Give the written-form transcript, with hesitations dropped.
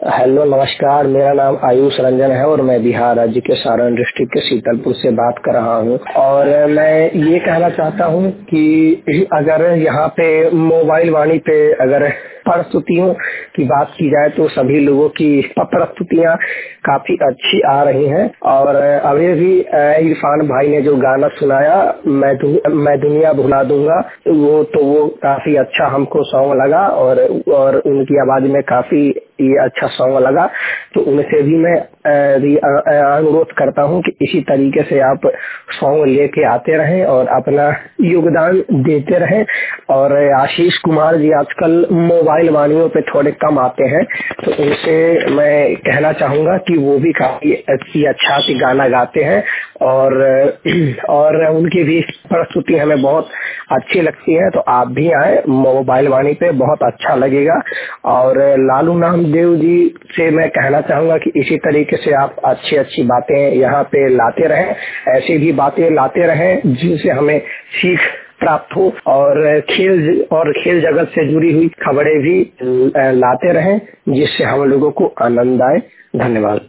Hello नमस्कार, मेरा नाम आयुष रंजन है और मैं बिहार राज्य के सारण डिस्ट्रिक्ट के शीतलपुर से बात कर रहा हूँ। और मैं ये कहना चाहता हूँ कि अगर यहाँ पे मोबाइल वाणी पे अगर प्रस्तुतियों की बात की जाए तो सभी लोगों की प्रस्तुतियाँ काफी अच्छी आ रही हैं। और अभी भी इरफान भाई ने जो गाना सुनाया मैं दुनिया भुला दूंगा, वो काफी अच्छा हमको सॉन्ग लगा और उनकी आवाज में काफी ये अच्छा सॉन्ग लगा। तो उनसे भी मैं अनुरोध करता हूं कि इसी तरीके से आप सॉन्ग लेके आते रहें और अपना योगदान देते रहें। और आशीष कुमार जी आजकल मोबाइल वाणियों पे थोड़े कम आते हैं, तो उनसे मैं कहना चाहूंगा कि वो भी काफी अच्छा सी गाना गाते हैं और उनकी भी प्रस्तुति हमें बहुत अच्छी लगती है। तो आप भी आए मोबाइल वाणी पे, बहुत अच्छा लगेगा। और लालू नामदेव जी से मैं कहना चाहूंगा कि इसी तरीके से आप अच्छी अच्छी बातें यहाँ पे लाते रहें, ऐसी भी बातें लाते रहें जिनसे हमें सीख प्राप्त हो और खेल जगत से जुड़ी हुई खबरें भी लाते रहें जिससे हम लोगों को आनंद आए। धन्यवाद।